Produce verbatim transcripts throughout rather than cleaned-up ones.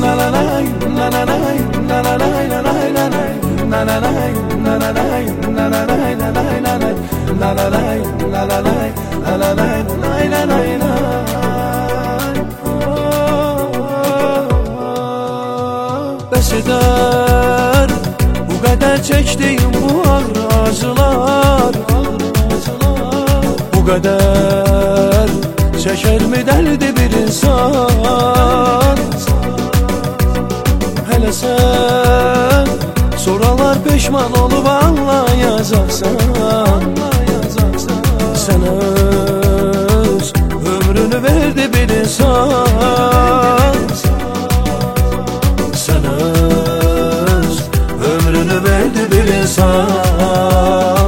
Bəs edər bu qədər çəkdiyim bu ağır acılar, bu qədər çəkərmi dərdi bir insan? Hələ sən soralar peşman olub anlayacaqsan. Sən öz ömrünü verdi bir insan. Sən öz ömrünü verdi bir insan.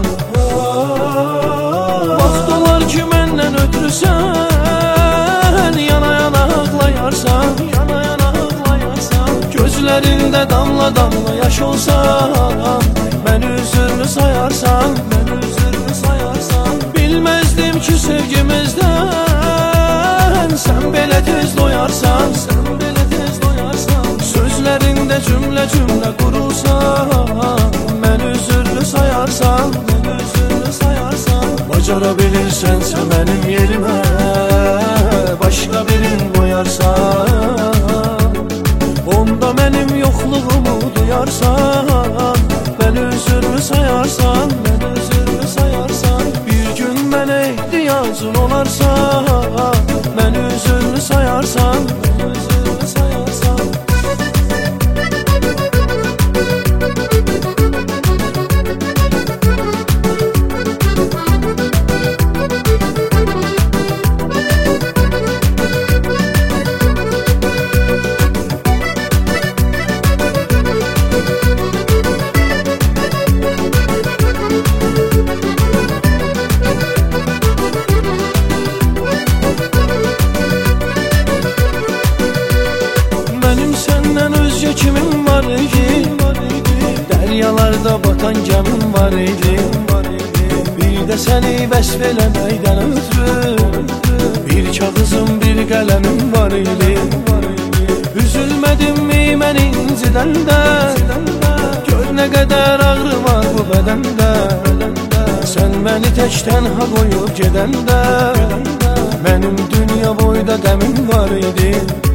Vaxt olar ki məndən ötürü sən yana yana ağlayarsan, yana yana ağlayarsan. Gözlərində damla damla yaş olsan, mən üzürlü sayarsan, mən üzürlü sayarsan. Bilməzdim ki sevgimizdən sən belə tez doyarsan, sən belə tez doyarsan. Sözlərində cümlə cümlə qurulsan, mən üzürlü sayarsan, mən üzürlü sayarsan. Bacara bilirsənsə mənim yerimə başqa birin qoyarsan, onda mənim yoxluğumu duyarsan, mən üzürlü sayarsan, mən üzürlü sayarsan. Bir gün mənə ehtiyacın olarsa, mən üzürlü sayarsan, mən üzürlü sayarsan. Kimin var idi, dəryalarda batan gəmin var idi. Bir də səni vəsf eləməkdən ötürü bir kağızım, bir qələmim var idi. Üzülmədim mi mən incidəndə, gör nə qədər ağrı var bu bədəndə. Sən məni tək tənha qoyub gedəndə, mənim dünya boyda qəmim var idi.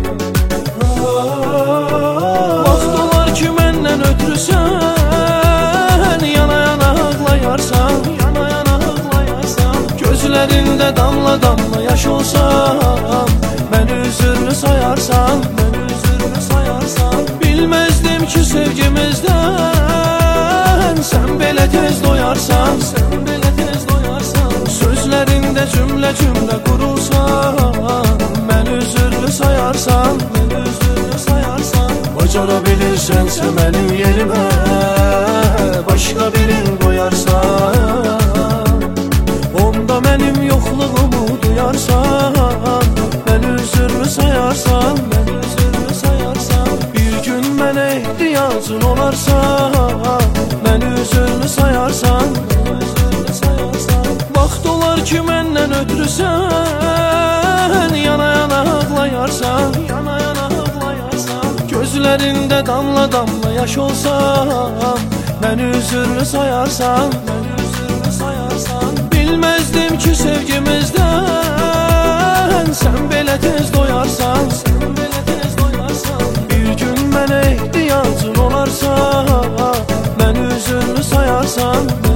Vaxt olar ki məndən ötürü sən yana yana ağlayarsan, yana yana ağlayarsan. Gözlərində damla damla yaş olsan, mən üzürlü sayarsan, mən üzürlü sayarsan. Bilməzdim ki sevgimizdən sən belə tez doyarsan, sən belə tez doyarsan. Sözlərində cümlə cümlə qurulsan, mən üzürlü sayarsan, mən üzürlü sayarsan. Bacara bilirsənsə mənim yerimə başqa birin qoyarsan, onda mənim yoxluğumu duyarsan, mən üzürlü sayarsan, mən üzürlü sayarsan. Bir gün mənə ehtiyacın olarsa, mən üzürlü sayarsan, mən üzürlü sayarsan. Vaxt olar ki məndən ötürü sən yana yana ağlayarsan, yana yana ağlayarsan. Gözlərində damla damla yaş olsan, mən üzürlü sayarsan, mən üzürlü sayarsan. Bilməzdim ki sevgimizdən sən belə tez doyarsan, sən belə tez doyarsan. Bir gün mənə ehtiyacın olarsa, mən üzürlü sayarsan.